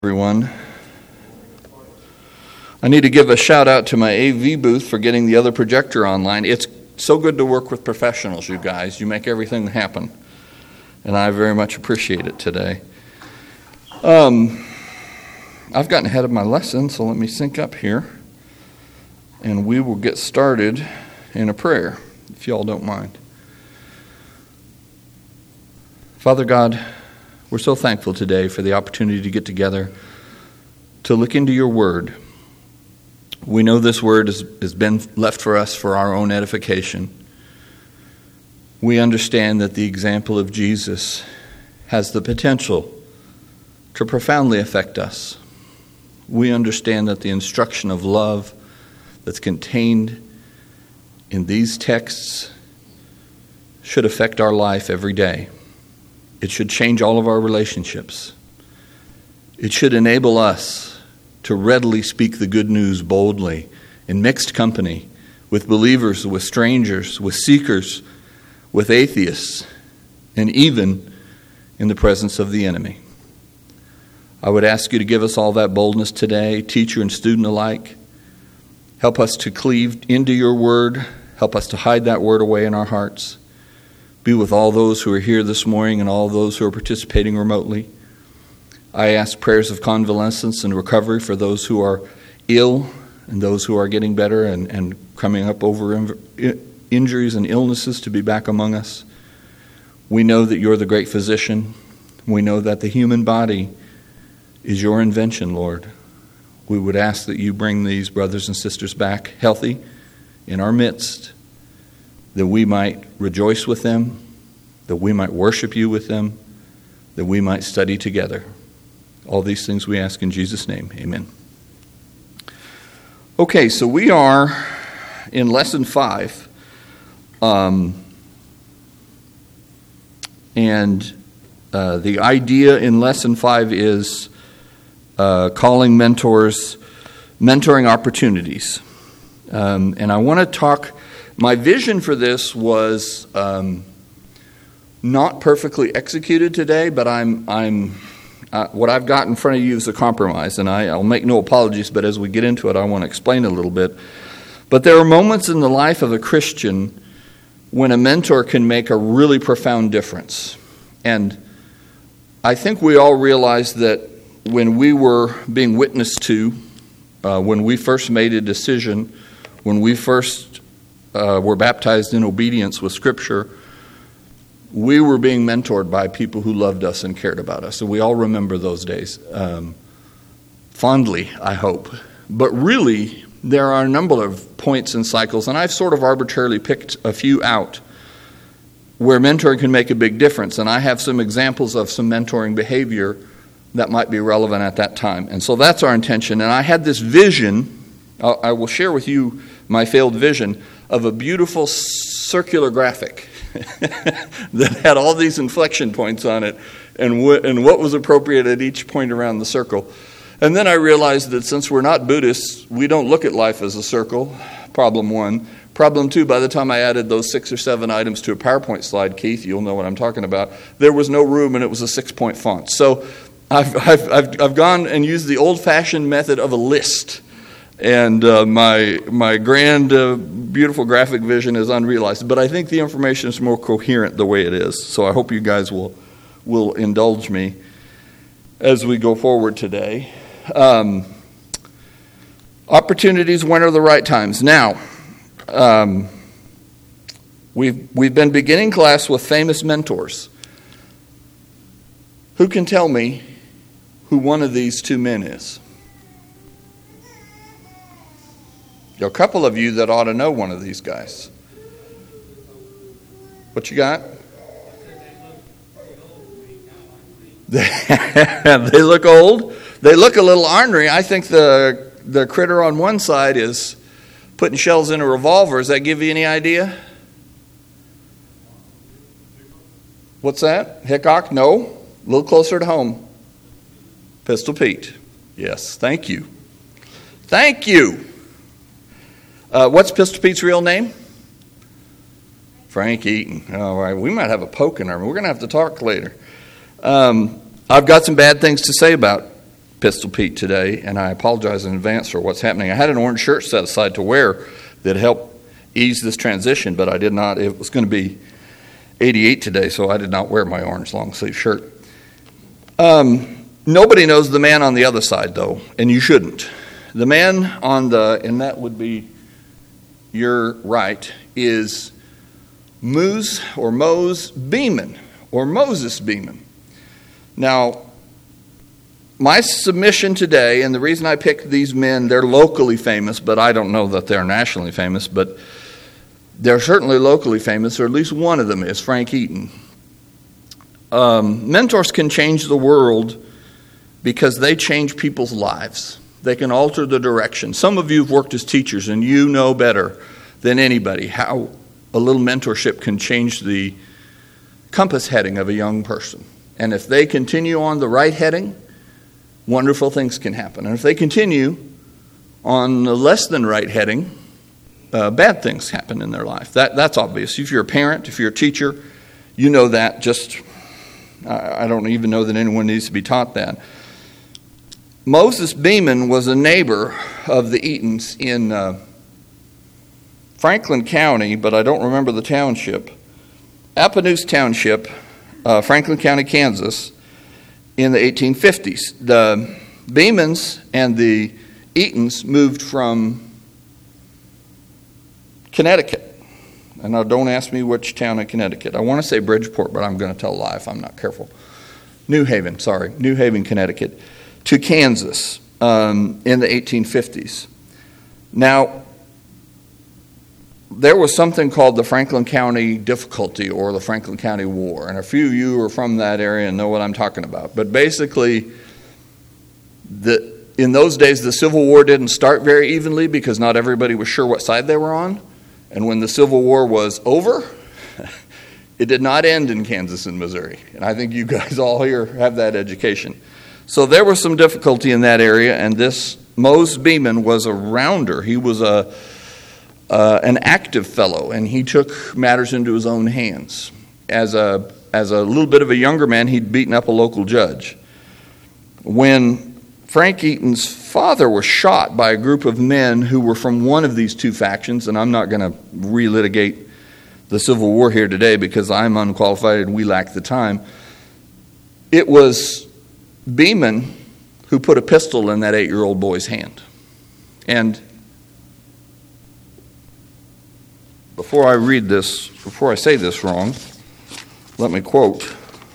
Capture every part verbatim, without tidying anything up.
Everyone. I need to give a shout out to my A V booth for getting the other projector online. It's so good to work with professionals, you guys. You make everything happen. And I very much appreciate it today. Um, I've gotten ahead of my lesson, so let me sync up here. And we will get started in a prayer, if y'all don't mind. Father God, we're so thankful today for the opportunity to get together to look into your word. We know this word has, has been left for us for our own edification. We understand that the example of Jesus has the potential to profoundly affect us. We understand that the instruction of love that's contained in these texts should affect our life every day. It should change all of our relationships. It should enable us to readily speak the good news boldly in mixed company with believers, with strangers, with seekers, with atheists, and even in the presence of the enemy. I would ask you to give us all that boldness today, teacher and student alike. Help us to cleave into your word. Help us to hide that word away in our hearts. Be with all those who are here this morning and all those who are participating remotely. I ask prayers of convalescence and recovery for those who are ill and those who are getting better and, and coming up over in, injuries and illnesses to be back among us. We know that you're the great physician. We know that the human body is your invention, Lord. We would ask that you bring these brothers and sisters back healthy in our midst, that we might rejoice with them, that we might worship you with them, that we might study together. All these things we ask in Jesus' name. Amen. Okay, so we are in lesson five. Um, and uh, the idea in lesson five is uh, calling mentors, mentoring opportunities. Um, and I want to talk... My vision for this was um, not perfectly executed today, but I'm I'm uh, what I've got in front of you is a compromise, and I, I'll make no apologies. But as we get into it, I want to explain a little bit. But there are moments in the life of a Christian when a mentor can make a really profound difference, and I think we all realize that when we were being witnessed to, uh, when we first made a decision, when we first Uh, were baptized in obedience with Scripture, we were being mentored by people who loved us and cared about us. And we all remember those days um, fondly, I hope. But really, there are a number of points and cycles, and I've sort of arbitrarily picked a few out where mentoring can make a big difference. And I have some examples of some mentoring behavior that might be relevant at that time. And so that's our intention. And I had this vision. I'll, I will share with you my failed vision of a beautiful circular graphic that had all these inflection points on it and, wh- and what was appropriate at each point around the circle. And then I realized that since we're not Buddhists, we don't look at life as a circle, problem one. Problem two, by the time I added those six or seven items to a PowerPoint slide, Keith, you'll know what I'm talking about, there was no room and it was a six-point font. So I've, I've, I've, I've gone and used the old-fashioned method of a list. And uh, my my grand, uh, beautiful graphic vision is unrealized. But I think the information is more coherent the way it is. So I hope you guys will will indulge me as we go forward today. Um, opportunities, when are the right times? Now, um, we've, we've been beginning class with famous mentors. Who can tell me who one of these two men is? There are a couple of you that ought to know one of these guys. What you got? They look old. They look a little ornery. I think the the critter on one side is putting shells in a revolver. Does that give you any idea? What's that? Hickok? No. A little closer to home. Pistol Pete. Yes, thank you. Thank you. Uh, what's Pistol Pete's real name? Frank Eaton. All right, we might have a poke in our. We're going to have to talk later. Um, I've got some bad things to say about Pistol Pete today, and I apologize in advance for what's happening. I had an orange shirt set aside to wear that helped ease this transition, but I did not. It was going to be eighty-eight today, so I did not wear my orange long sleeve shirt. Um, nobody knows the man on the other side, though, and you shouldn't. The man on the, and that would be your right, is Moose or Mose Beeman, or Moses Beeman. Now, my submission today, and the reason I picked these men, they're locally famous, but I don't know that they're nationally famous, but they're certainly locally famous, or at least one of them is, Frank Eaton. Um, mentors can change the world because they change people's lives. They can alter the direction. Some of you have worked as teachers, and you know better than anybody how a little mentorship can change the compass heading of a young person. And if they continue on the right heading, wonderful things can happen. And if they continue on the less than right heading, uh, bad things happen in their life. That That's obvious. If you're a parent, if you're a teacher, you know that. Just, I don't even know that anyone needs to be taught that. Moses Beeman was a neighbor of the Eatons in uh, Franklin County, but I don't remember the township. Appanoose Township, uh, Franklin County, Kansas, in the eighteen fifties. The Beemans and the Eatons moved from Connecticut. And now don't ask me which town in Connecticut. I want to say Bridgeport, but I'm going to tell a lie if I'm not careful. New Haven, sorry, New Haven, Connecticut, to Kansas um, in the eighteen fifties. Now, there was something called the Franklin County Difficulty or the Franklin County War, and a few of you are from that area and know what I'm talking about. But basically, the, in those days, the Civil War didn't start very evenly because not everybody was sure what side they were on. And when the Civil War was over, it did not end in Kansas and Missouri. And I think you guys all here have that education. So there was some difficulty in that area, and this Mose Beeman was a rounder. He was a uh, an active fellow, and he took matters into his own hands. As a as a little bit of a younger man, he'd beaten up a local judge. When Frank Eaton's father was shot by a group of men who were from one of these two factions, and I'm not going to relitigate the Civil War here today because I'm unqualified and we lack the time. It was Beeman who put a pistol in that eight-year-old boy's hand. And before I read this, before I say this wrong, let me quote.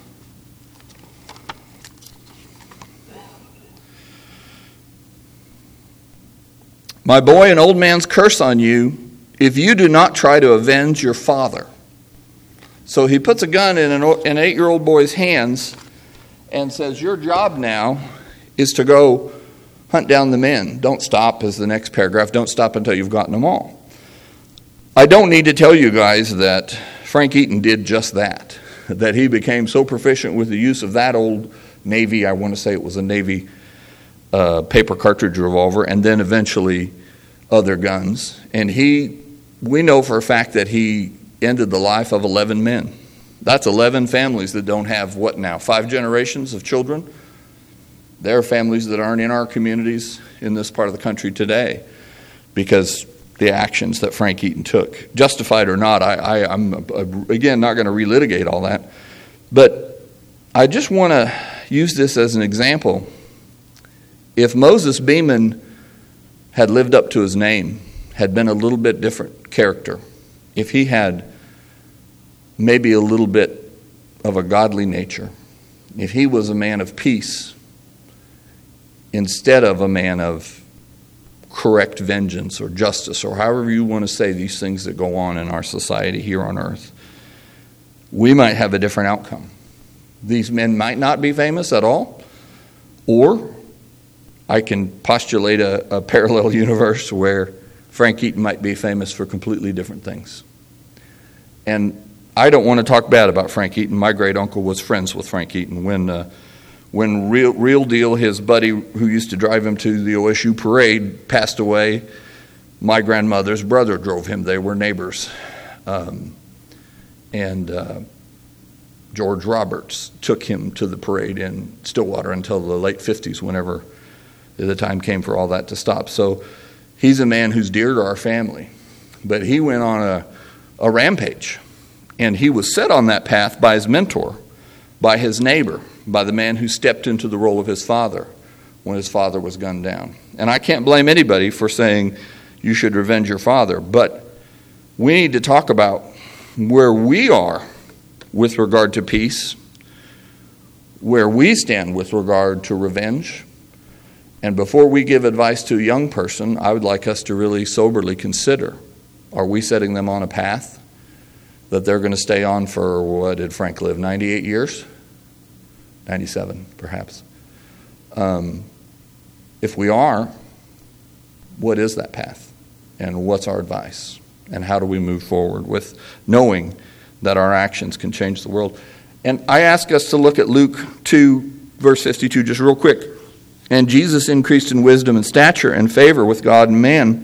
"My boy, an old man's curse on you if you do not try to avenge your father." So he puts a gun in an, an eight-year-old boy's hands and says, your job now is to go hunt down the men. Don't stop, is the next paragraph. Don't stop until you've gotten them all. I don't need to tell you guys that Frank Eaton did just that, that he became so proficient with the use of that old Navy, I want to say it was a Navy uh, paper cartridge revolver, and then eventually other guns. And he, we know for a fact that he ended the life of eleven men. That's eleven families that don't have, what now, five generations of children? There are families that aren't in our communities in this part of the country today because the actions that Frank Eaton took, justified or not, I, I, I'm, again, not going to relitigate all that. But I just want to use this as an example. If Moses Beeman had lived up to his name, had been a little bit different character, if he had maybe a little bit of a godly nature, if he was a man of peace instead of a man of correct vengeance or justice, or however you want to say these things that go on in our society here on earth, we might have a different outcome. These men might not be famous at all, or I can postulate a, a parallel universe where Frank Eaton might be famous for completely different things. And I don't want to talk bad about Frank Eaton. My great uncle was friends with Frank Eaton. When uh, when real real deal, his buddy who used to drive him to the O S U parade, passed away, my grandmother's brother drove him. They were neighbors. Um, and uh, George Roberts took him to the parade in Stillwater until the late fifties, whenever the time came for all that to stop. So he's a man who's dear to our family. But he went on a, a rampage. And he was set on that path by his mentor, by his neighbor, by the man who stepped into the role of his father when his father was gunned down. And I can't blame anybody for saying you should revenge your father. But we need to talk about where we are with regard to peace, where we stand with regard to revenge. And before we give advice to a young person, I would like us to really soberly consider, are we setting them on a path that they're going to stay on for, what did Frank live, ninety-eight years? ninety-seven, perhaps. Um, if we are, what is that path? And what's our advice? And how do we move forward with knowing that our actions can change the world? And I ask us to look at Luke two, verse fifty-two, just real quick. And Jesus increased in wisdom and stature and favor with God and man.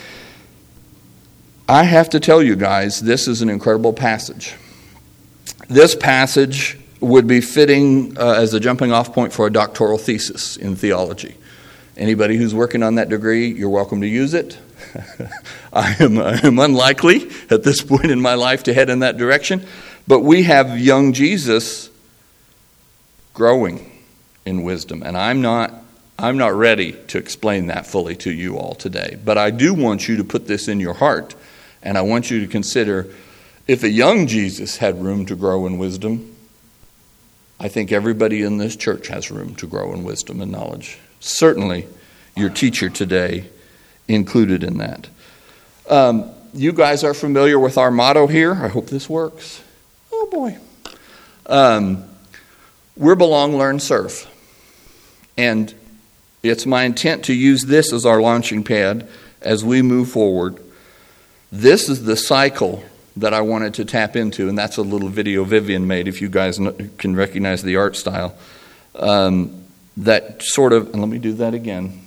I have to tell you guys, this is an incredible passage. This passage would be fitting uh, as a jumping off point for a doctoral thesis in theology. Anybody who's working on that degree, you're welcome to use it. I am, I am unlikely at this point in my life to head in that direction. But we have young Jesus growing in wisdom. And I'm not, I'm not ready to explain that fully to you all today. But I do want you to put this in your heart. And I want you to consider, if a young Jesus had room to grow in wisdom, I think everybody in this church has room to grow in wisdom and knowledge. Certainly your teacher today included in that. Um, you guys are familiar with our motto here. I hope this works. Oh boy. Um, we're belong, learn, serve. And it's my intent to use this as our launching pad as we move forward. This is the cycle that I wanted to tap into, and that's a little video Vivian made, if you guys can recognize the art style. Um, that sort of, and let me do that again.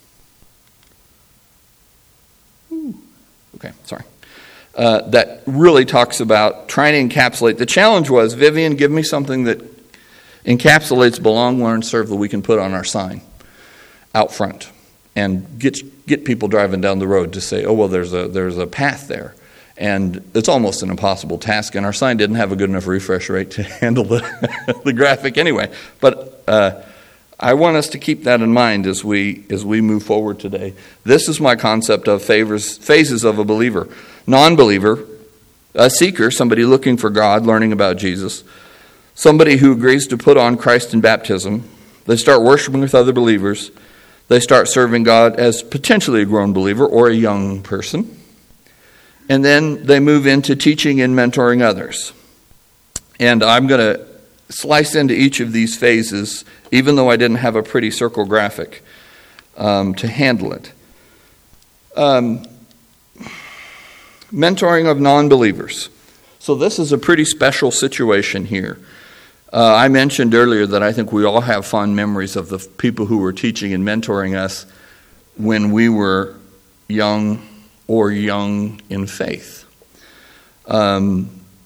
Ooh, okay, sorry. Uh, that really talks about trying to encapsulate. The challenge was, Vivian, give me something that encapsulates belong, learn, serve that we can put on our sign out front and get get people driving down the road to say, oh, well, there's a there's a path there. And it's almost an impossible task, and our sign didn't have a good enough refresh rate to handle the, the graphic anyway. But uh, I want us to keep that in mind as we as we move forward today. This is my concept of favors, phases of a believer. Non-believer, a seeker, somebody looking for God, learning about Jesus. Somebody who agrees to put on Christ in baptism. They start worshiping with other believers. They start serving God as potentially a grown believer or a young person. And then they move into teaching and mentoring others. And I'm going to slice into each of these phases, even though I didn't have a pretty circle graphic um, to handle it. Um, mentoring of non-believers. So this is a pretty special situation here. Uh, I mentioned earlier that I think we all have fond memories of the people who were teaching and mentoring us when we were young or young in faith. Um,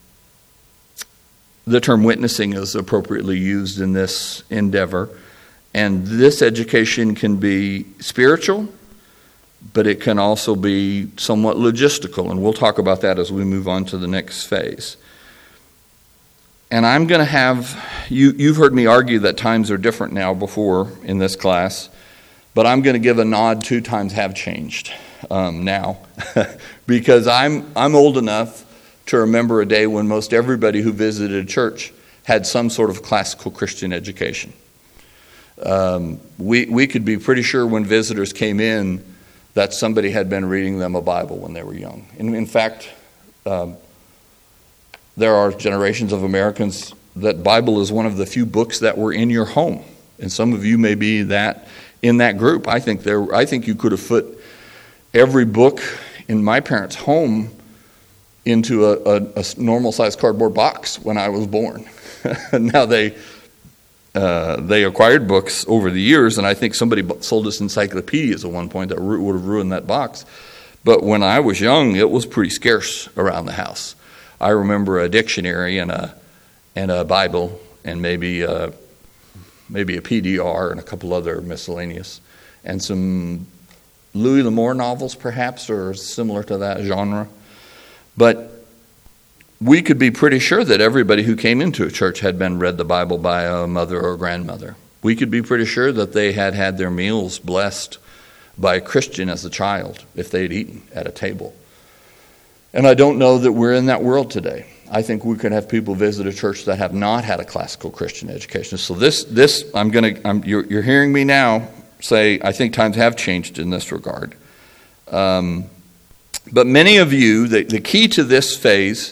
the term witnessing is appropriately used in this endeavor. And this education can be spiritual, but it can also be somewhat logistical. And we'll talk about that as we move on to the next phase. And I'm going to have, you, you've heard me argue that times are different now before in this class, but I'm going to give a nod to times have changed um, now because I'm I'm old enough to remember a day when most everybody who visited a church had some sort of classical Christian education. Um, we, we could be pretty sure when visitors came in that somebody had been reading them a Bible when they were young. In, in fact, um, there are generations of Americans that Bible is one of the few books that were in your home. And some of you may be that in that group. I think there I think you could have put every book in my parents' home into a, a, a normal sized cardboard box when I was born. Now they uh, they acquired books over the years, and I think somebody sold us encyclopedias at one point that would have ruined that box. But when I was young, it was pretty scarce around the house. I remember a dictionary and a and a Bible and maybe a, maybe a P D R and a couple other miscellaneous. and some Louis L'Amour novels, perhaps, or similar to that genre. But we could be pretty sure that everybody who came into a church had been read the Bible by a mother or a grandmother. We could be pretty sure that they had had their meals blessed by a Christian as a child, if they had eaten at a table. And I don't know that we're in that world today. I think we could have people visit a church that have not had a classical Christian education. So this, this I'm going to, I'm, you're, you're hearing me now say, I think times have changed in this regard. Um, but many of you, the, the key to this phase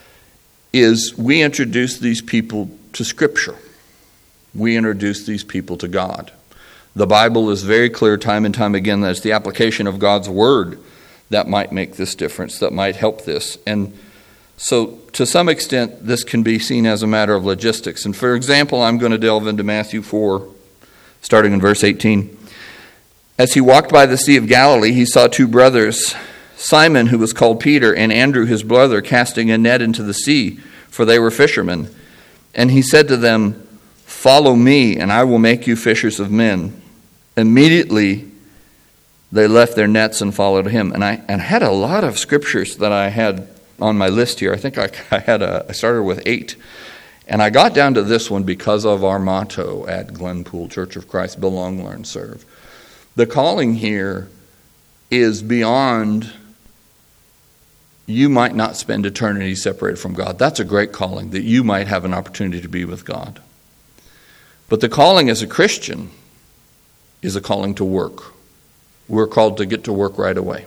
is we introduce these people to Scripture. We introduce these people to God. The Bible is very clear time and time again that it's the application of God's Word that might make this difference, that might help this. And so to some extent, this can be seen as a matter of logistics. And for example, I'm going to delve into Matthew four, starting in verse eighteen. As he walked by the Sea of Galilee, he saw two brothers, Simon, who was called Peter, and Andrew, his brother, casting a net into the sea, for they were fishermen. And he said to them, "Follow me, and I will make you fishers of men." Immediately they left their nets and followed him. And I and had a lot of scriptures that I had on my list here. I think I, I had a, I started with eight. And I got down to this one because of our motto at Glenpool Church of Christ, belong, learn, serve. The calling here is beyond, you might not spend eternity separated from God. That's a great calling, that you might have an opportunity to be with God. But the calling as a Christian is a calling to work. We're called to get to work right away.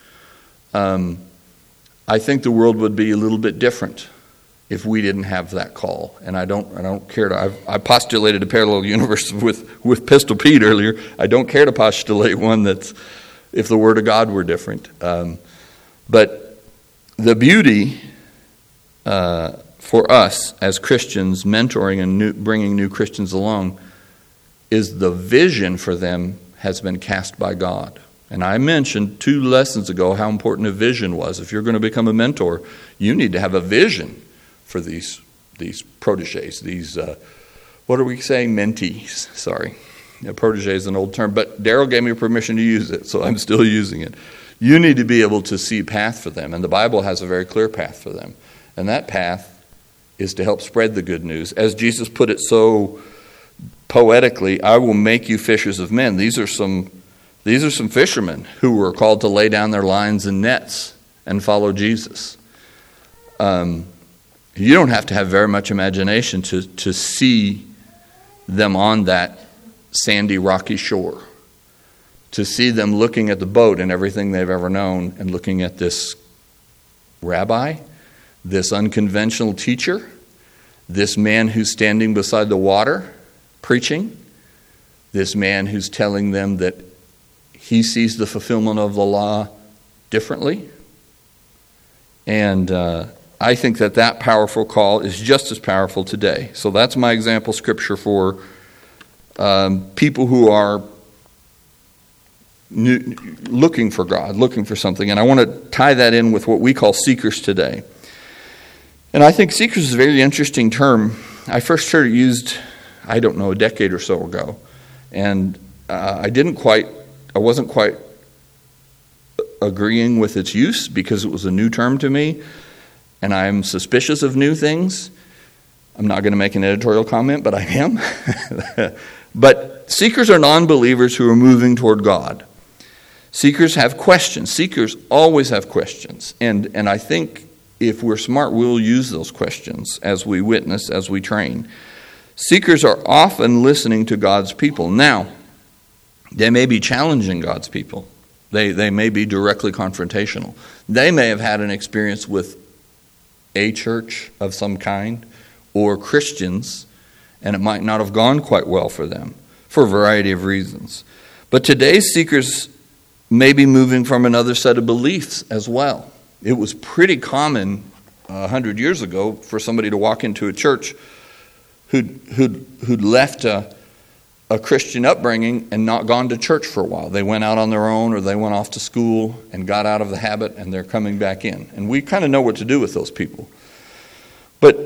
Um, I think the world would be a little bit different if we didn't have that call. And I don't I don't care to, I've, I postulated a parallel universe with, with Pistol Pete earlier. I don't care to postulate one that's, if the Word of God were different. Um, but the beauty uh, for us as Christians, mentoring and new, bringing new Christians along, is the vision for them has been cast by God. And I mentioned two lessons ago how important a vision was. If you're going to become a mentor, you need to have a vision for these these protégés, these, uh, what are we saying, mentees, sorry. You know, protégé is an old term, but Daryl gave me permission to use it, so I'm still using it. You need to be able to see a path for them, and the Bible has a very clear path for them. And that path is to help spread the good news. As Jesus put it so poetically, I will make you fishers of men. These are some these are some fishermen who were called to lay down their lines and nets and follow Jesus. Um, you don't have to have very much imagination to, to see them on that sandy, rocky shore, to see them looking at the boat and everything they've ever known and looking at this rabbi, this unconventional teacher, this man who's standing beside the water preaching, this man who's telling them that he sees the fulfillment of the law differently. And uh, I think that that powerful call is just as powerful today. So that's my example scripture for um, people who are new, looking for God, looking for something. And I want to tie that in with what we call seekers today. And I think seekers is a very interesting term. I first heard it used, I don't know, a decade or so ago. And uh, I didn't quite, I wasn't quite agreeing with its use because it was a new term to me. And I'm suspicious of new things. I'm not going to make an editorial comment, but I am. But seekers are non-believers who are moving toward God. Seekers have questions. Seekers always have questions. And, and I think if we're smart, we'll use those questions as we witness, as we train. Seekers are often listening to God's people. Now, they may be challenging God's people. They, they may be directly confrontational. They may have had an experience with a church of some kind or Christians, and it might not have gone quite well for them for a variety of reasons. But today's seekers may be moving from another set of beliefs as well. It was pretty common a hundred years ago for somebody to walk into a church who'd, who'd, who'd left a, a Christian upbringing and not gone to church for a while. They went out on their own, or they went off to school and got out of the habit, and they're coming back in. And we kind of know what to do with those people. But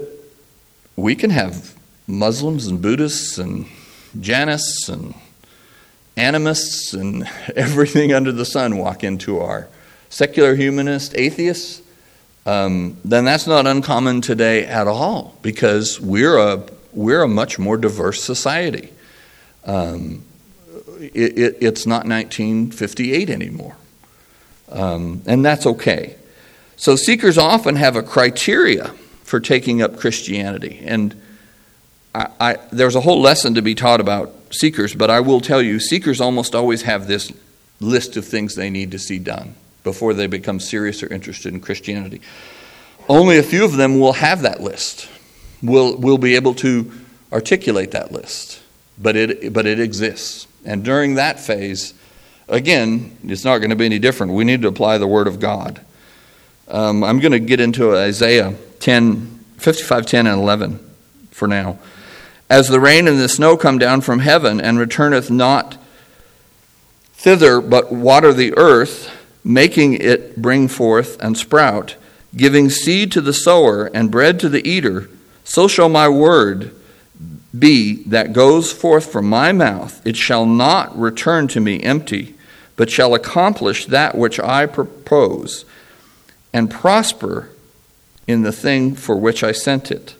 we can have Muslims and Buddhists and Jainists and animists and everything under the sun walk into our secular humanists, atheists, um, then that's not uncommon today at all, because we're a we're a much more diverse society. Um, it, it, it's not nineteen fifty-eight anymore, um, and that's okay. So seekers often have a criteria for taking up Christianity, and I, I, there's a whole lesson to be taught about seekers, but I will tell you, seekers almost always have this list of things they need to see done before they become serious or interested in Christianity. Only a few of them will have that list. Will will be able to articulate that list, but it but it exists. And during that phase, again, it's not going to be any different. We need to apply the Word of God. Um, I'm going to get into Isaiah ten, fifty-five, ten, and eleven for now. As the rain and the snow come down from heaven, and returneth not thither, but water the earth, making it bring forth and sprout, giving seed to the sower and bread to the eater, so shall my word be that goes forth from my mouth. It shall not return to me empty, but shall accomplish that which I propose, and prosper in the thing for which I sent it.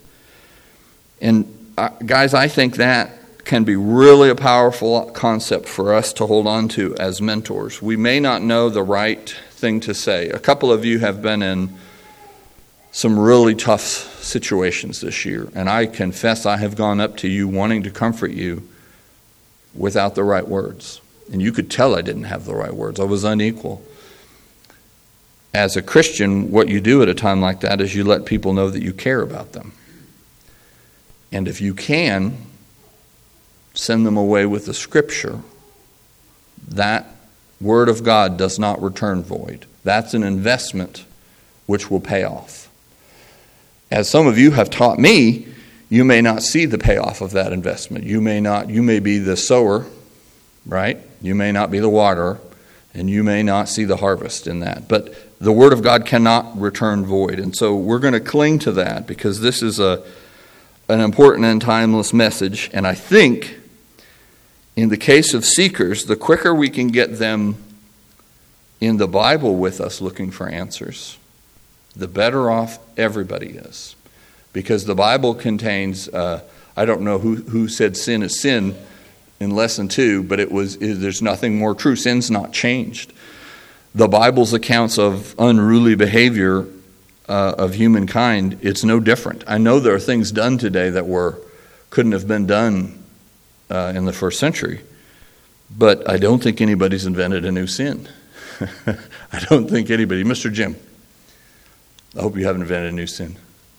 And uh, guys, I think that can be really a powerful concept for us to hold on to as mentors. We may not know the right thing to say. A couple of you have been in some really tough situations this year, and I confess I have gone up to you wanting to comfort you without the right words. And you could tell I didn't have the right words. I was unequal. As a Christian, what you do at a time like that is you let people know that you care about them. And if you can, send them away with the Scripture. That Word of God does not return void. That's an investment which will pay off. As some of you have taught me, you may not see the payoff of that investment. You may not, you may be the sower, right? You may not be the waterer, and you may not see the harvest in that. But the Word of God cannot return void. And so we're going to cling to that, because this is a an important and timeless message. And I think in the case of seekers, the quicker we can get them in the Bible with us looking for answers, the better off everybody is. Because the Bible contains, uh, I don't know who, who said sin is sin in lesson two, but it was it, there's nothing more true. Sin's not changed. The Bible's accounts of unruly behavior uh, of humankind, it's no different. I know there are things done today that were couldn't have been done uh, in the first century, but I don't think anybody's invented a new sin. I don't think anybody. Mister Jim, I hope you haven't invented a new sin.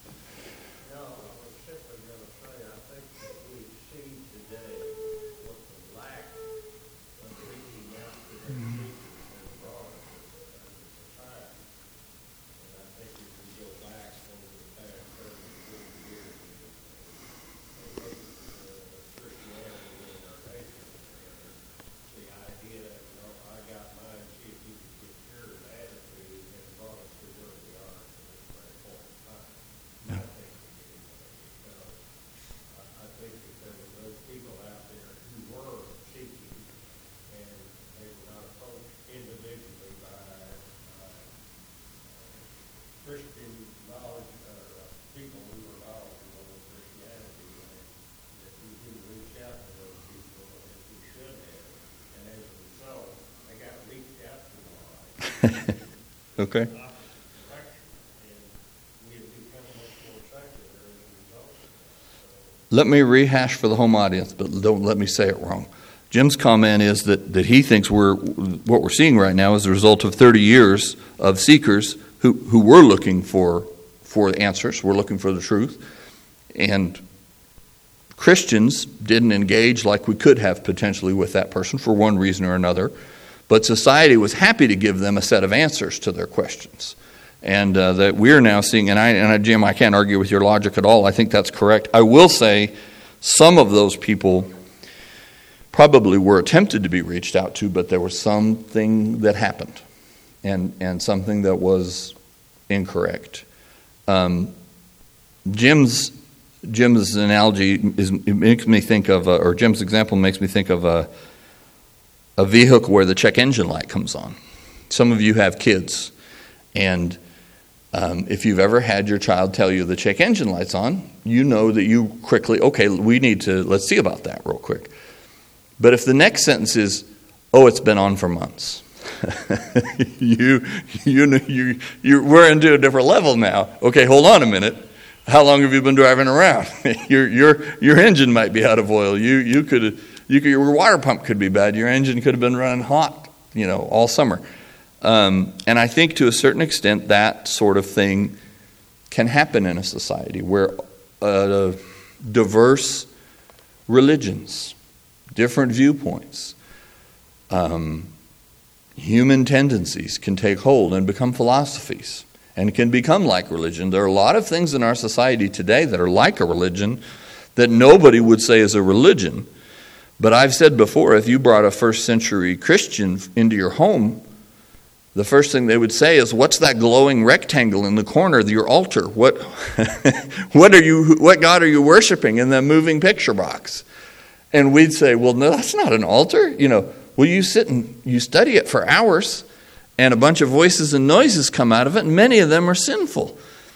Okay. Let me rehash for the home audience, but don't let me say it wrong. Jim's comment is that, that he thinks we're what we're seeing right now is the result of thirty years of seekers who, who were looking for for answers, were looking for the truth, and Christians didn't engage like we could have potentially with that person for one reason or another. But society was happy to give them a set of answers to their questions. And uh, that we're now seeing, and, I, and I, Jim, I can't argue with your logic at all. I think that's correct. I will say some of those people probably were attempted to be reached out to, but there was something that happened and, and something that was incorrect. Um, Jim's Jim's analogy is, it makes me think of, a, or Jim's example makes me think of a a vehicle where the check engine light comes on. Some of you have kids, and um, if you've ever had your child tell you the check engine light's on, you know that you quickly, okay, we need to, let's see about that real quick. But if the next sentence is, oh, it's been on for months, you, you, you, you, we're into a different level now. Okay, hold on a minute. How long have you been driving around? your your your engine might be out of oil. You you could you could, your water pump could be bad. Your engine could have been running hot, you know, all summer. Um, and I think to a certain extent that sort of thing can happen in a society where uh, diverse religions, different viewpoints, um, human tendencies can take hold and become philosophies. And can become like religion. There are a lot of things in our society today that are like a religion that nobody would say is a religion. But I've said before, if you brought a first century Christian into your home, the first thing they would say is, what's that glowing rectangle in the corner of your altar? What what are you what God are you worshiping in that moving picture box? And we'd say, well, no, that's not an altar. You know, well, you sit and you study it for hours, and a bunch of voices and noises come out of it, and many of them are sinful.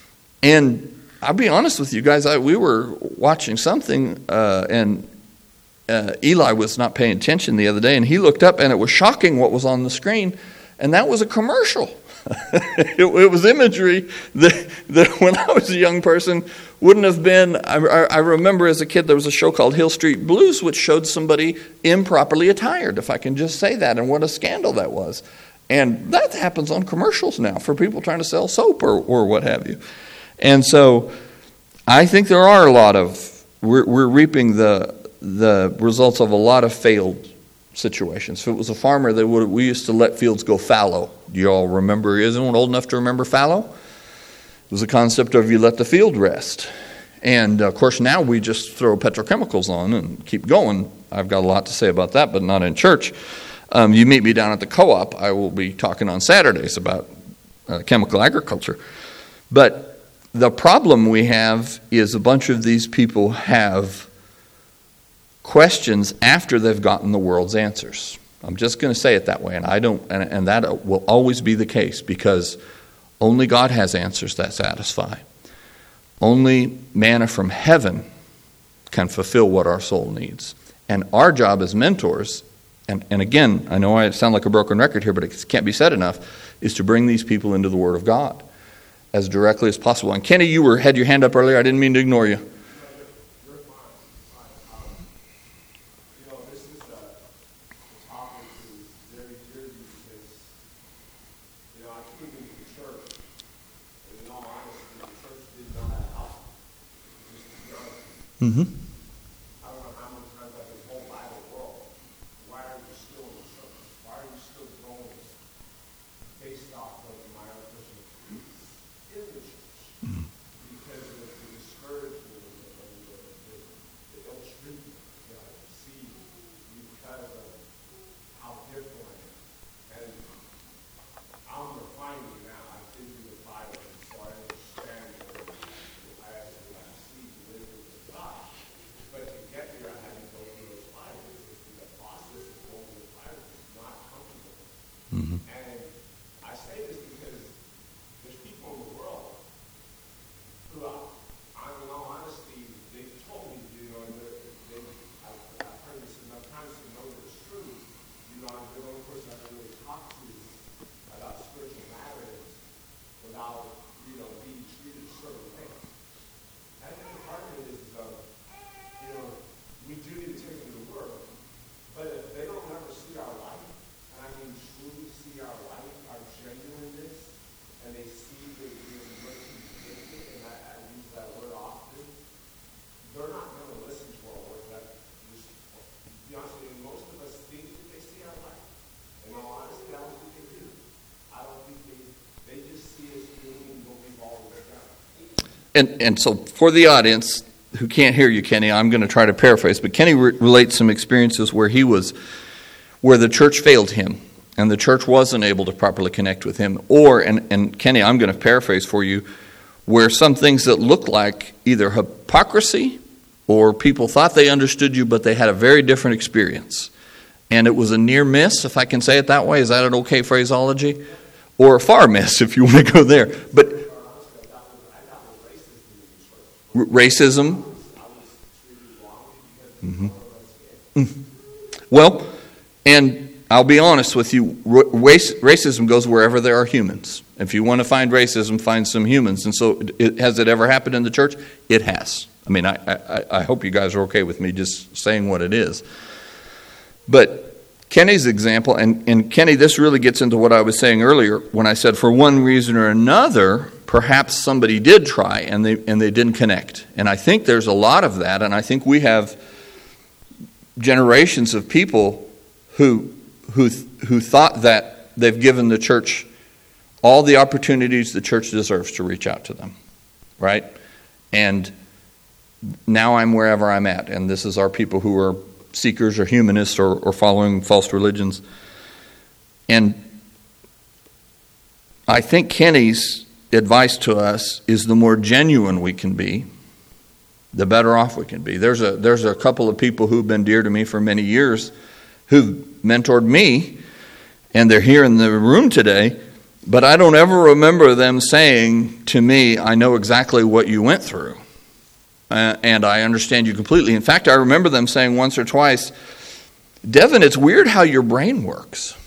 And I'll be honest with you guys, I, we were watching something, uh, and uh, Eli was not paying attention the other day, and he looked up, and it was shocking what was on the screen, and that was a commercial. it, it was imagery that, that when I was a young person wouldn't have been. I, I remember as a kid there was a show called Hill Street Blues, which showed somebody improperly attired, if I can just say that, and what a scandal that was. And that happens on commercials now for people trying to sell soap or, or what have you. And so I think there are a lot of, we're, we're reaping the the results of a lot of failed situations. If it was a farmer, they would, we used to let fields go fallow. Do you all remember, is anyone old enough to remember fallow? It was a concept of you let the field rest. And of course now we just throw petrochemicals on and keep going. I've got a lot to say about that, but not in church. Um, you meet me down at the co-op. I will be talking on Saturdays about uh, chemical agriculture. But the problem we have is a bunch of these people have questions after they've gotten the world's answers. I'm just going to say it that way, and I don't, and, and that will always be the case because only God has answers that satisfy. Only manna from heaven can fulfill what our soul needs, and our job as mentors. And, and again, I know I sound like a broken record here, but it can't be said enough, is to bring these people into the Word of God as directly as possible. And Kenny, you were had your hand up earlier. I didn't mean to ignore you. Mm-hmm. And and so for the audience who can't hear you, Kenny, I'm going to try to paraphrase, but Kenny re- relates some experiences where he was, where the church failed him, and the church wasn't able to properly connect with him. Or, and, and Kenny, I'm going to paraphrase for you, where some things that looked like either hypocrisy or people thought they understood you, but they had a very different experience. and it was a near miss, if I can say it that way. Is that an okay phraseology? Or a far miss, if you want to go there. But r- racism. Mm-hmm. Mm-hmm. Well, and I'll be honest with you, race, racism goes wherever there are humans. If you want to find racism, find some humans. And so it, has it ever happened in the church? It has. I mean, I, I, I hope you guys are okay with me just saying what it is. But Kenny's example, and, and Kenny, this really gets into what I was saying earlier when I said for one reason or another, perhaps somebody did try and they and they didn't connect. And I think there's a lot of that, and I think we have generations of people who who who thought that they've given the church all the opportunities the church deserves to reach out to them, right? And now I'm wherever I'm at, and this is our people who are seekers or humanists or, or following false religions. And I think Kenny's advice to us is the more genuine we can be, the better off we can be. There's a there's a couple of people who've been dear to me for many years who've mentored me, and they're here in the room today, but I don't ever remember them saying to me, I know exactly what you went through. Uh, and I understand you completely. In fact, I remember them saying once or twice, Devin, it's weird how your brain works.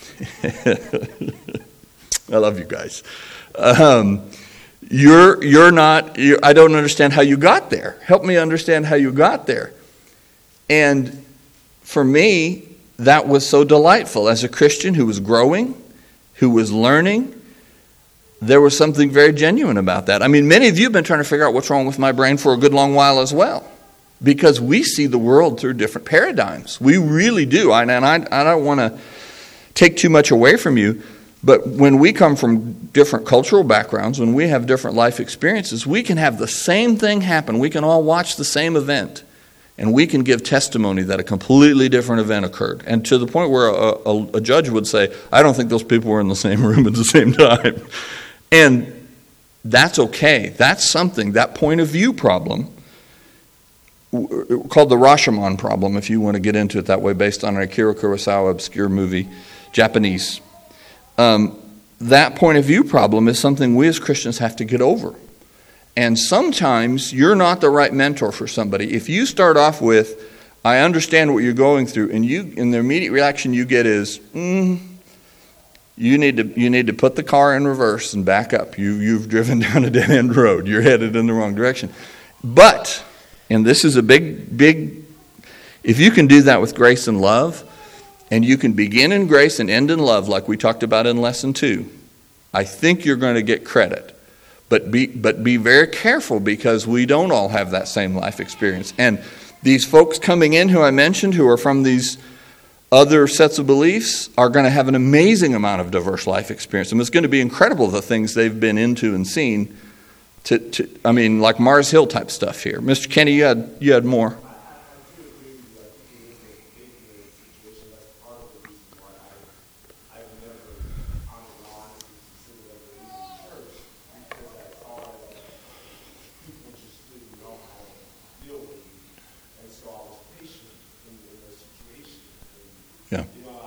I love you guys. Um, you're you're not, you're, I don't understand how you got there. Help me understand how you got there. And for me, that was so delightful. As a Christian who was growing, who was learning, there was something very genuine about that. I mean, many of you have been trying to figure out what's wrong with my brain for a good long while as well, because we see the world through different paradigms. We really do. And I, I don't want to take too much away from you, but when we come from different cultural backgrounds, when we have different life experiences, we can have the same thing happen. We can all watch the same event, and we can give testimony that a completely different event occurred. And to the point where a, a, a judge would say, I don't think those people were in the same room at the same time. And that's okay. That's something, that point of view problem, called the Rashomon problem, if you want to get into it that way, based on an Akira Kurosawa obscure movie, Japanese. Um, that point of view problem is something we as Christians have to get over. And sometimes you're not the right mentor for somebody. If you start off with, I understand what you're going through, and you, and the immediate reaction you get is, mm, You need to you need to put the car in reverse and back up. You you've driven down a dead end road. You're headed in the wrong direction. But, and this is a big big, if you can do that with grace and love, and you can begin in grace and end in love, like we talked about in lesson two, I think you're going to get credit. But be but be very careful, because we don't all have that same life experience. And these folks coming in who I mentioned, who are from these other sets of beliefs, are going to have an amazing amount of diverse life experience. And it's going to be incredible the things they've been into and seen. To, to I mean, like Mars Hill type stuff here. Mister Kenny, you had, you had more. Yeah.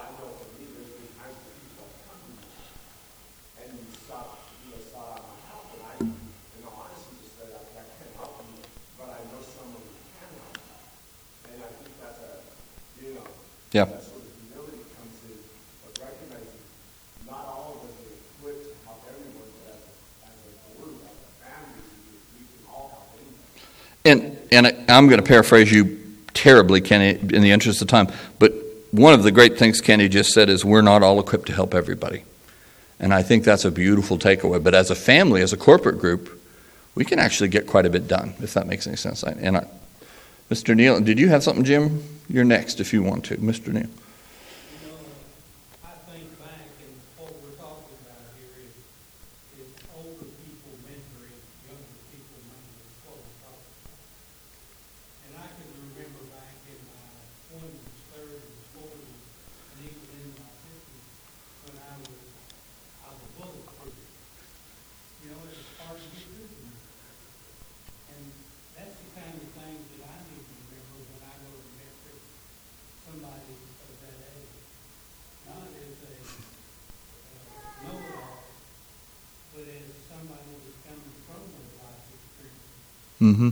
Yeah. That's where the humility comes in, but recognizing not all of us are equipped to help everyone, but as a, as a group, as a family, we can all help anyone. And, and I'm going to paraphrase you terribly, Kenny, in the interest of time, but one of the great things Kenny just said is we're not all equipped to help everybody. And I think that's a beautiful takeaway. But as a family, as a corporate group, we can actually get quite a bit done, if that makes any sense. And I, Mister Neal, did you have something, Jim? You're next if you want to. Mister Neal. Somebody Mm-hmm.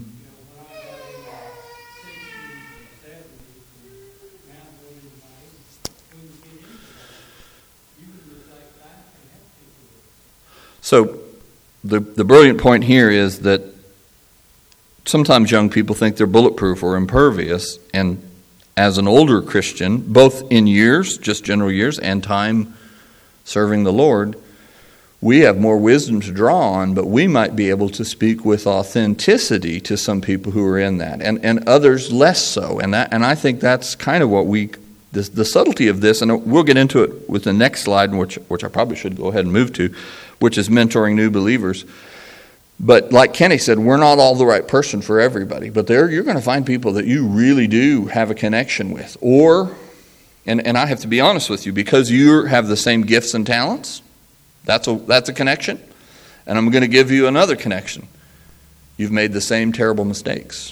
So the the brilliant point here is that sometimes young people think they're bulletproof or impervious, and as an older Christian, both in years, just general years, and time serving the Lord, we have more wisdom to draw on, but we might be able to speak with authenticity to some people who are in that, and, and others less so. And that, and I think that's kind of what we, the, the subtlety of this, and we'll get into it with the next slide, which, which I probably should go ahead and move to, which is mentoring new believers. But like Kenny said, we're not all the right person for everybody. But there you're going to find people that you really do have a connection with. Or, and, and I have to be honest with you, because you have the same gifts and talents, that's a, that's a connection. And I'm going to give you another connection. You've made the same terrible mistakes.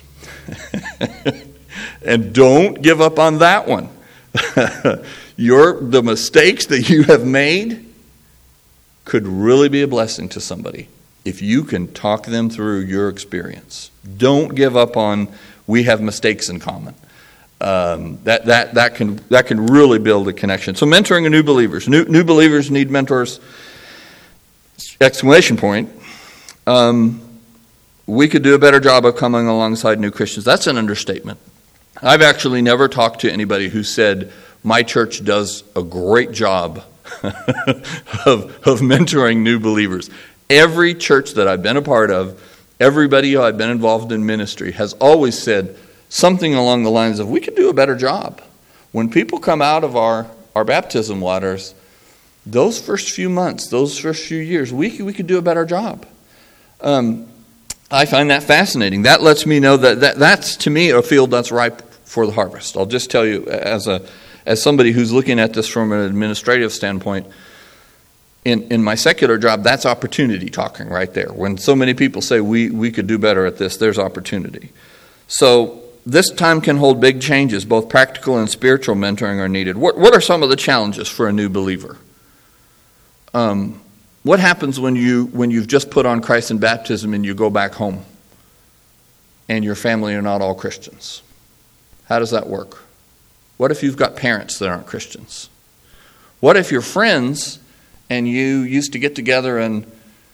And don't give up on that one. Your, the mistakes that you have made could really be a blessing to somebody if you can talk them through your experience. Don't give up on we have mistakes in common. Um, that that that can that can really build a connection. So mentoring a new believers. New new believers need mentors. Exclamation point. Um, we could do a better job of coming alongside new Christians. That's an understatement. I've actually never talked to anybody who said, my church does a great job of, of mentoring new believers. Every church that I've been a part of, everybody who I've been involved in ministry has always said something along the lines of, we could do a better job. When people come out of our, our baptism waters, those first few months, those first few years, we, we could do a better job. Um, I find that fascinating. That lets me know that, that that's, to me, a field that's ripe for the harvest. I'll just tell you, as a as somebody who's looking at this from an administrative standpoint, in, in my secular job, that's opportunity talking right there. When so many people say we, we could do better at this, there's opportunity. So this time can hold big changes. Both practical and spiritual mentoring are needed. What, what are some of the challenges for a new believer? Um, what happens when, you, when you've just put on Christ in baptism and you go back home and your family are not all Christians? How does that work? What if you've got parents that aren't Christians? What if you're friends and you used to get together and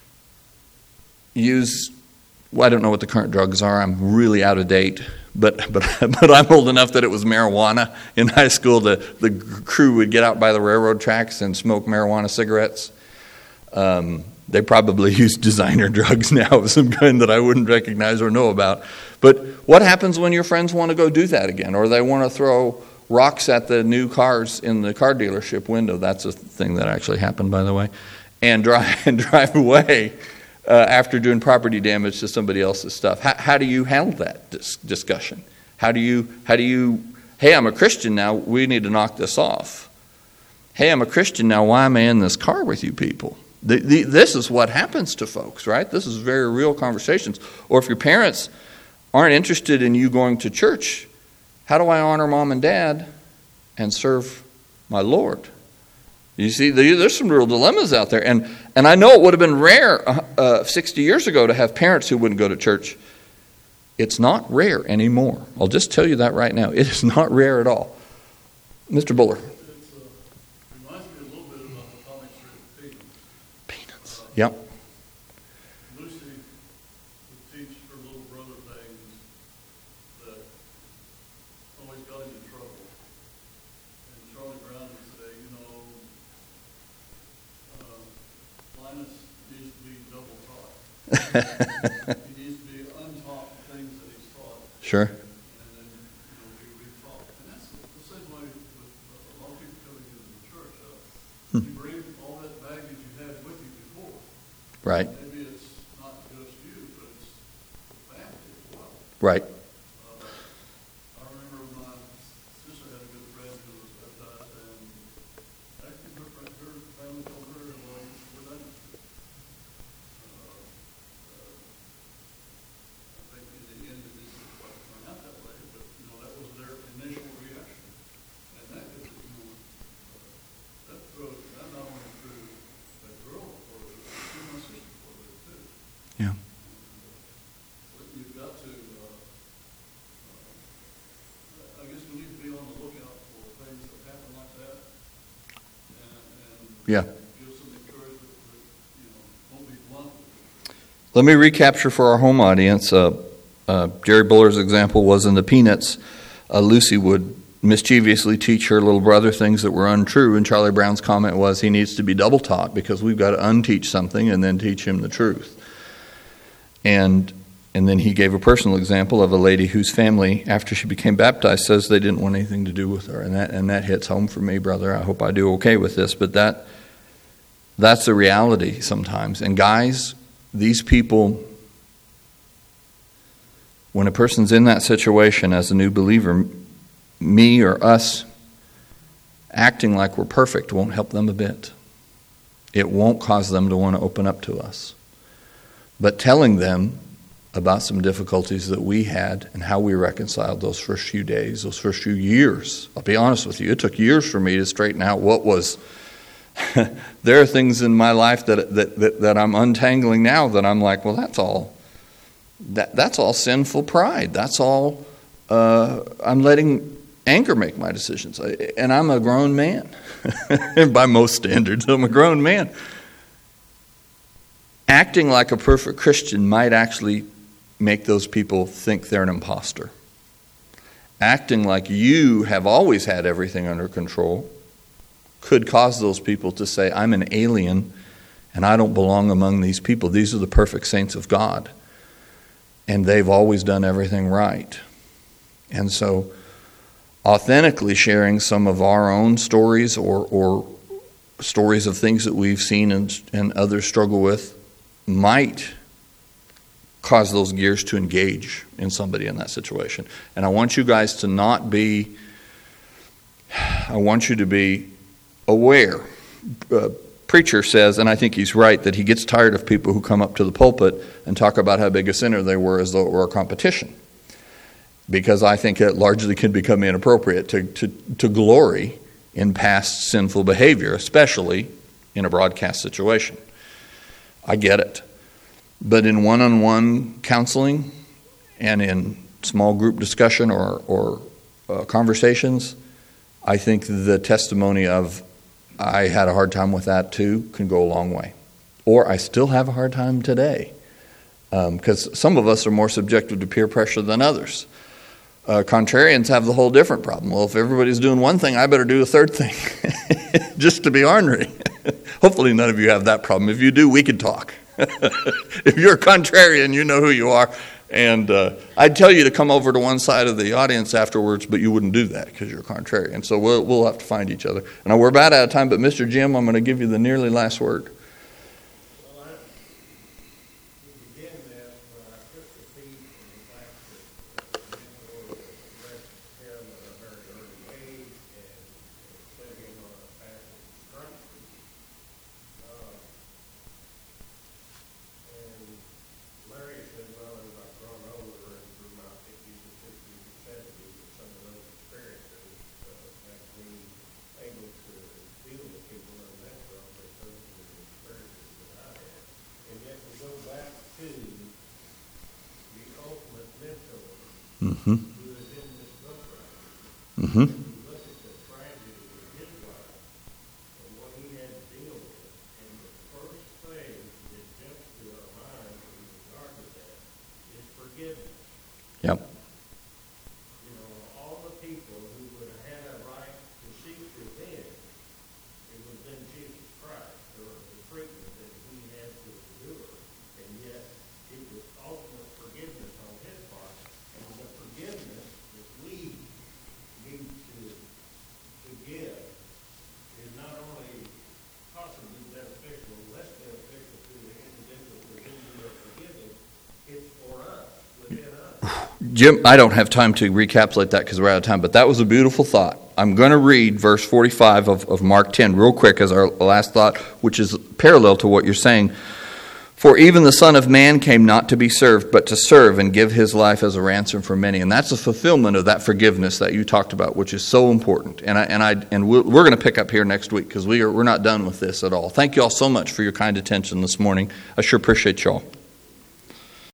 use, well, I don't know what the current drugs are. I'm really out of date. But but but I'm old enough that it was marijuana. In high school, the, the crew would get out by the railroad tracks and smoke marijuana cigarettes. Um, they probably use designer drugs now of some kind that I wouldn't recognize or know about. But what happens when your friends want to go do that again? Or they want to throw rocks at the new cars in the car dealership window? That's a thing that actually happened, by the way. And drive, and drive away uh, after doing property damage to somebody else's stuff. How, how do you handle that dis- discussion? How do you, how do you, hey, I'm a Christian now, we need to knock this off. Hey, I'm a Christian now, why am I in this car with you people? The, the, this is what happens to folks, right? This is very real conversations. Or if your parents aren't interested in you going to church, how do I honor mom and dad and serve my Lord? You see, there's some real dilemmas out there. And, and I know it would have been rare uh, sixty years ago to have parents who wouldn't go to church. It's not rare anymore. I'll just tell you that right now. It is not rare at all. Mister Buller. It uh, reminds me a little bit about the comic strip Peanuts. Peanuts. Uh, Yep. Lucy would teach her little brother things that always got him in trouble. And Charlie Brown would say, you know, uh, Linus needs to be double taught. He needs to be untaught things that he's taught. Sure. And then, you know, be retaught. And that's the same way with uh, a lot of people coming into the church. Uh, Hmm. You bring all that baggage you had with you before. Right. Maybe it's not just you, but it's the family as well. Right. Uh, I remember my sister had a good friend who was baptized, and actually her, friend- her family told her, well, we're done. Uh, uh, I think in the end it didn't quite turn out that way, but, you know, that was their initial reaction. And that is, you know, uh, that throws, that not only threw that girl for it, but threw my sister for it too. Yeah. But you've got Yeah. Give some encouragement, but, you know, don't be blunt with it. Let me recapture for our home audience. Uh, uh, Jerry Buller's example was in the Peanuts. Uh, Lucy would mischievously teach her little brother things that were untrue, and Charlie Brown's comment was he needs to be double taught because we've got to unteach something and then teach him the truth. And and then he gave a personal example of a lady whose family, after she became baptized, says they didn't want anything to do with her, and that and that hits home for me, brother. I hope I do okay with this, but that that's the reality sometimes. And guys, these people, when a person's in that situation as a new believer, me or us acting like we're perfect won't help them a bit. It won't cause them to want to open up to us. But telling them about some difficulties that we had and how we reconciled those first few days, those first few years. I'll be honest with you, it took years for me to straighten out what was... There are things in my life that, that that that I'm untangling now that I'm like, well, that's all that that's all sinful pride. That's all uh, I'm letting anger make my decisions. And I'm a grown man. By most standards, I'm a grown man. Acting like a perfect Christian might actually make those people think they're an imposter. Acting like you have always had everything under control could cause those people to say, I'm an alien and I don't belong among these people. These are the perfect saints of God. And they've always done everything right. And so authentically sharing some of our own stories or, or stories of things that we've seen and, and others struggle with might cause those gears to engage in somebody in that situation. And I want you guys to not be, I want you to be aware. Uh, preacher says, and I think he's right, that he gets tired of people who come up to the pulpit and talk about how big a sinner they were as though it were a competition. Because I think it largely can become inappropriate to, to, to glory in past sinful behavior, especially in a broadcast situation. I get it. But in one-on-one counseling and in small group discussion or, or uh, conversations, I think the testimony of, I had a hard time with that too, can go a long way. Or I still have a hard time today. Because um, some of us are more subjected to peer pressure than others. Uh, contrarians have the whole different problem. Well, if everybody's doing one thing, I better do a third thing. Just to be ornery. Hopefully none of you have that problem. If you do, we can talk. If you're a contrarian, you know who you are. And uh, I'd tell you to come over to one side of the audience afterwards, but you wouldn't do that because you're a contrarian. So we'll, we'll have to find each other. And we're about out of time, but Mister Jim, I'm going to give you the nearly last word. Well, I begin this when I took the seat in the fact that the mentor addressed him at a very early age and set him on a path of destruction. Uh, and Larry said, well, as I've grown older and through my fifties and sixties and seventies and some of those experiences uh, have me able to deal with people in that realm because of the experiences that I had. And yet we go back to the ultimate mentor Mm-hmm. who is in this book right now. Mm-hmm. And we look at the tragedy of his life and what he had to deal with. And the first thing that jumps to our mind in regard to that is forgiveness. Yep. You know, all the people who would have had a right to seek revenge, it would have been Jesus Christ or the treatment that he had to endure. And yet, it was ultimate forgiveness on his part. And the forgiveness that we need to, to give is not only possibly beneficial, less beneficial to the individual for whom we are forgiving, it's for us, within us. Jim, I don't have time to recapitulate that because we're out of time, but that was a beautiful thought. I'm going to read verse forty-five of, of Mark ten real quick as our last thought, which is parallel to what you're saying. For even the Son of Man came not to be served, but to serve and give his life as a ransom for many. And that's a fulfillment of that forgiveness that you talked about, which is so important. And I and I and we're, we're going to pick up here next week because we are we're not done with this at all. Thank you all so much for your kind attention this morning. I sure appreciate y'all.